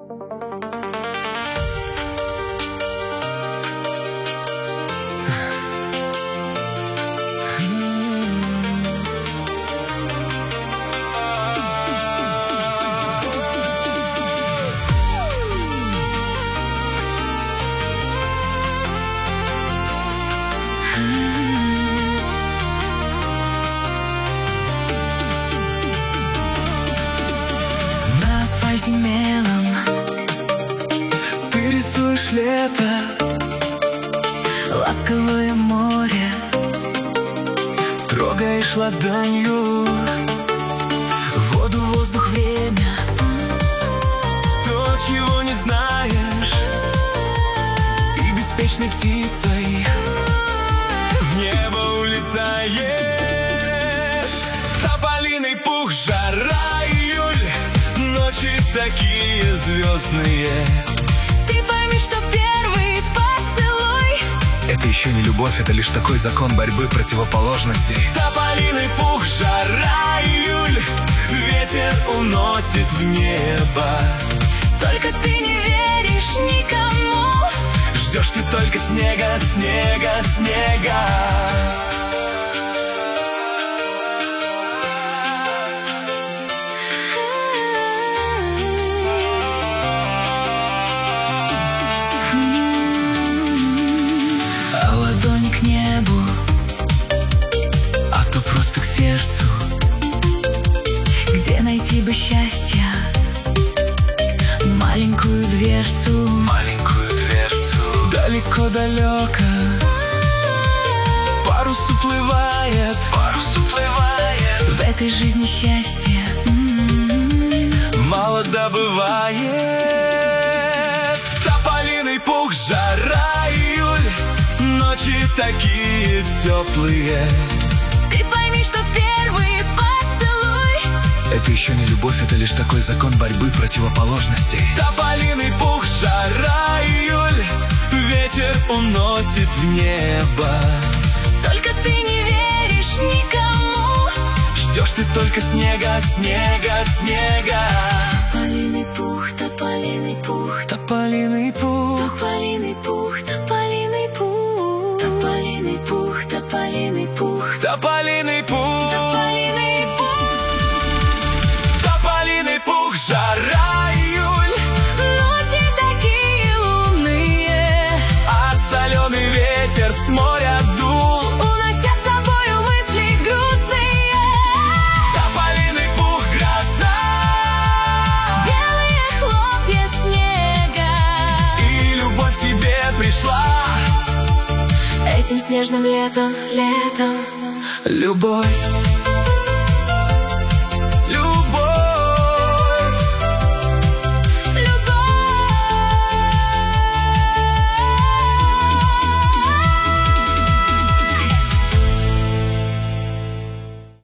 На асфальте мелом ты рисуешь лето, ласковое море, трогаешь ладонью воду, воздух, время. то, чего не знаешь, и беспечной птицей в небо улетаешь. Тополиный пух, жара, июль, ночи такие звездные. Ты пойми, что первый поцелуй — это еще не любовь, это лишь такой закон борьбы противоположностей. Тополиный пух, жара, июль, ветер уносит в небо. только ты не веришь никому. Ждешь ты только снега, снега, снега. А ладони к небу, А то просто к сердцу. где найти бы счастье, маленькую дверцу. Маленькую дверцу. Далеко-далеко парус уплывает, парус уплывает. В этой жизни счастье Мало добывает. Тополиный пух, жара, июль, ночи такие теплые. Ты пойми, что первый поцелуй — это еще не любовь, это лишь такой закон борьбы противоположностей. Тополиный пух, жара, июль, ветер уносит в небо. только ты не веришь никому. Ждешь ты только снега, снега, снега. Тополиный пух, тополиный пух, Тополиный пух, тополиный пух, тополиный пух, тополиный пух, тополиный пух, тополиный пух, тополиный пух. тополиный пух, жара, июль, Ночи такие лунные, а соленый ветер с моря дул. унося с собою мысли грустные. Тополиный пух, гроза, Белые хлопья снега, и любовь к тебе пришла. этим снежным летом, летом. Любовь.